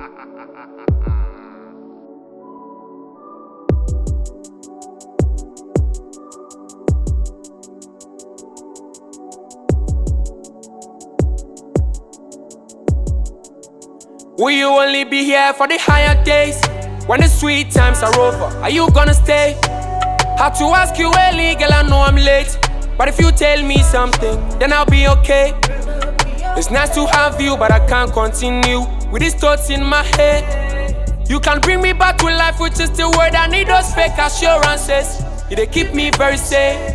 Will you only be here for the higher days? When the sweet times are over, are you gonna stay? Had to ask you early, girl, I know I'm late. But if you tell me something, then I'll be okay. It's nice to have you, but I can't continue with these thoughts in my head. You can bring me back to life, which is the word I need. Those fake assurances, they keep me very safe.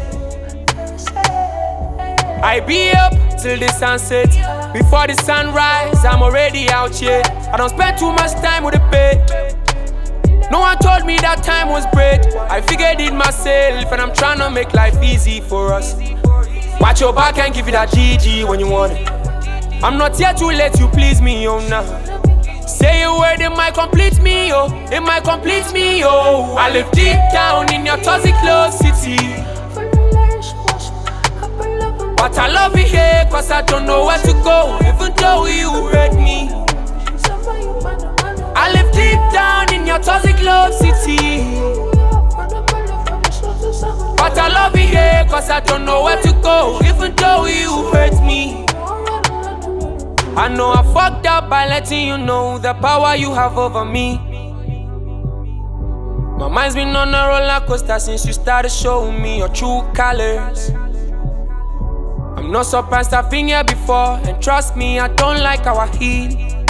I be up till the sunset. Before the sunrise, I'm already out here. I don't spend too much time with the bed. No one told me that time was bread. I figured it myself, and I'm trying to make life easy for us. Watch your back and give it that GG when you want it. I'm not here to let you please me, oh nah. Say a word, it might complete me, oh. It might complete me, oh. I live deep down in your toxic love city. But I love you here, cause I don't know where to go, even though you hurt me. I live deep down in your toxic love city. But I love you here, cause I don't know where to go, even though you hurt me. I know I fucked up by letting you know the power you have over me. My mind's been on a roller coaster since you started showing me your true colors. I'm not surprised I've been here before, and trust me, I don't like how I heal.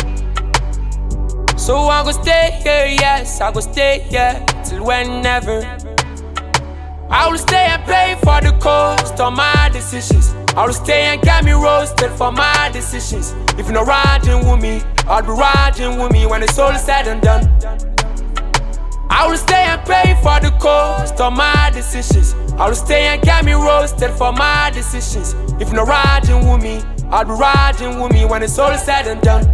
So I go stay here, yes, I go here till whenever. I will stay and pay for the cost of my decisions. I will stay and get me roasted for my decisions. If you're not riding with me, I'll be riding with me when it's all said and done. I will stay and pay for the cost of my decisions. I will stay and get me roasted for my decisions. If you're not riding with me, I'll be riding with me when it's all said and done.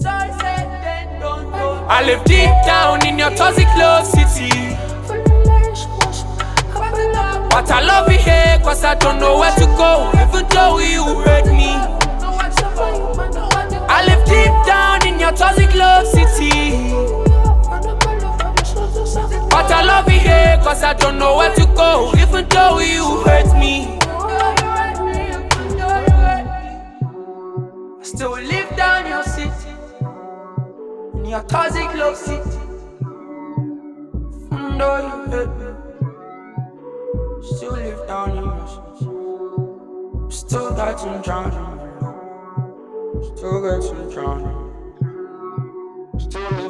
I live deep down in your toxic love city. But I love you here, cause I don't know where to go, even though you hurt me. I live deep down in your toxic love city. But I love you here, cause I don't know where to go, even though you hurt me. I still live down your city, in your toxic love city. Even though you hurt me, still live down in your city. Still got you drowning. Still got you drowning. Still